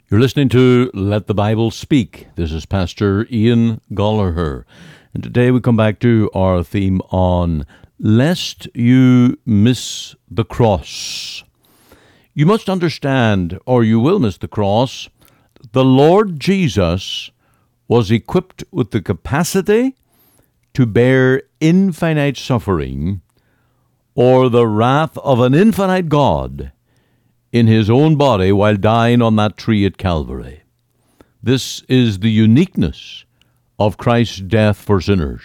You're listening to Let the Bible Speak. This is Pastor Ian Gollaher. And today we come back to our theme on Lest You Miss the Cross. You must understand, or you will miss the cross, the Lord Jesus was equipped with the capacity to bear infinite suffering or the wrath of an infinite God in his own body while dying on that tree at Calvary. This is the uniqueness of Christ's death for sinners.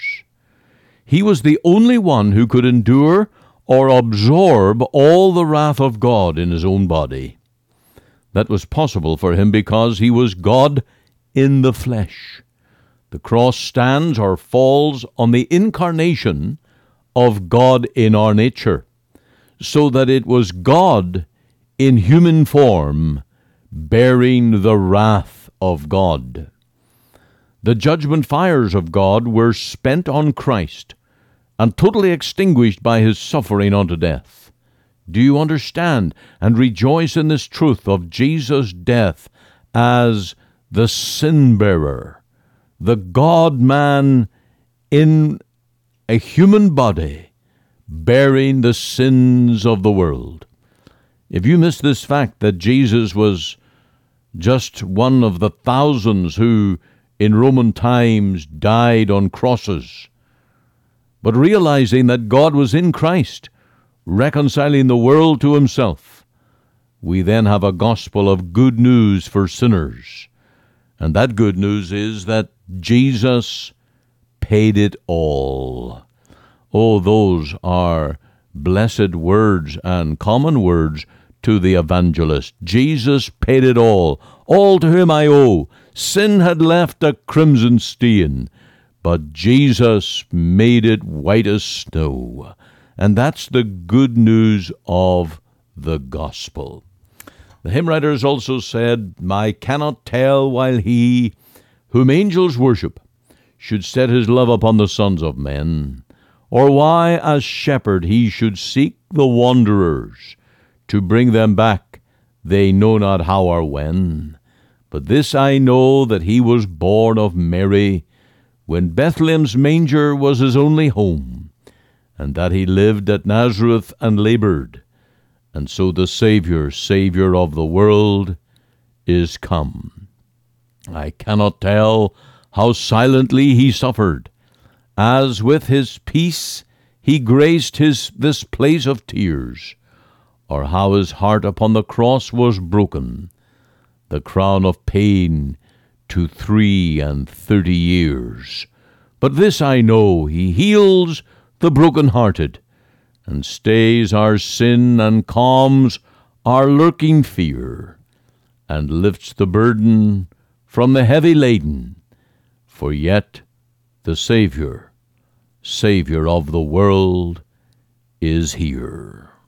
He was the only one who could endure or absorb all the wrath of God in his own body. That was possible for him because he was God in the flesh. The cross stands or falls on the incarnation of God in our nature, so that it was God in human form, bearing the wrath of God. The judgment fires of God were spent on Christ and totally extinguished by his suffering unto death. Do you understand and rejoice in this truth of Jesus' death as the sin-bearer, the God-man in a human body, bearing the sins of the world? If you miss this fact that Jesus was just one of the thousands who in Roman times died on crosses, but realizing that God was in Christ, reconciling the world to himself, we then have a gospel of good news for sinners. And that good news is that Jesus paid it all. Oh, those are blessed words and common words to the evangelist. Jesus paid it all to him I owe. Sin had left a crimson stain, but Jesus made it white as snow. And that's the good news of the gospel. The hymn writers also said, I cannot tell while he, whom angels worship, should set his love upon the sons of men, or why as shepherd he should seek the wanderers, to bring them back, they know not how or when. But this I know, that he was born of Mary, when Bethlehem's manger was his only home, and that he lived at Nazareth and labored, and so the Savior of the world, is come. I cannot tell how silently he suffered, as with his peace he graced this place of tears, or how his heart upon the cross was broken, the crown of pain to 33 years. But this I know, he heals the broken-hearted, and stays our sin and calms our lurking fear, and lifts the burden from the heavy laden, for yet the Savior of the world, is here.